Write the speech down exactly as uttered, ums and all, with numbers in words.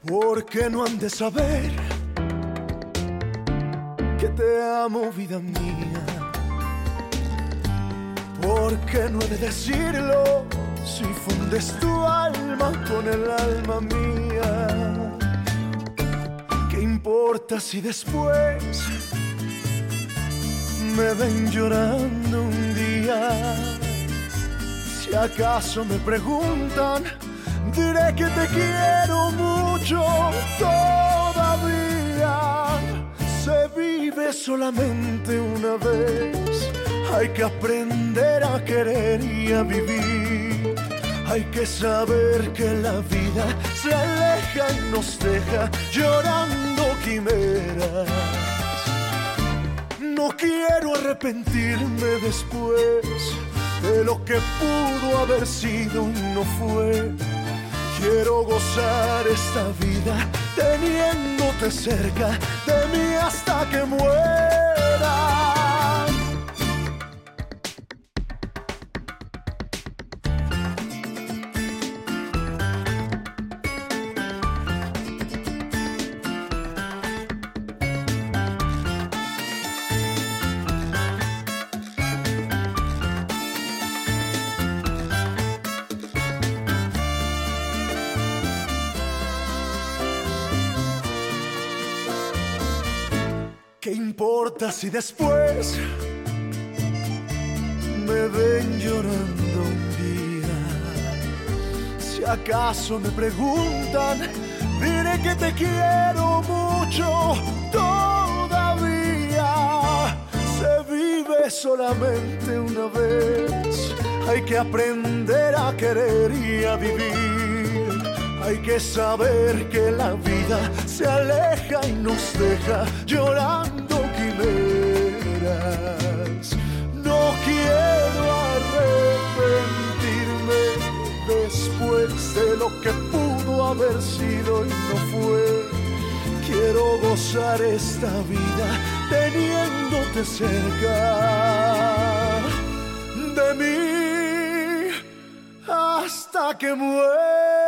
Porque no han de saber que te amo, vida mía. Porque no he de decirlo si fundes tu alma con el alma mía. ¿Qué importa si después me ven llorando un día? Si acaso me preguntan, diré que te quiero mucho todavía. Se vive solamente una vez. Hay que aprender a querer y a vivir. Hay que saber que la vida se aleja y nos deja llorando quimeras. No quiero arrepentirme después de lo que pudo haber sido y no fue. Quiero gozar esta vida teniéndote cerca de mí hasta que muera. ¿Qué importa si después me ven llorando un día? Si acaso me preguntan, diré que te quiero mucho todavía. Se vive solamente una vez. Hay que aprender a querer y a vivir. Hay que saber que la vida se aleja y nos deja llorando quimeras. No quiero arrepentirme después de lo que pudo haber sido y no fue. Quiero gozar esta vida teniéndote cerca de mí hasta que muera.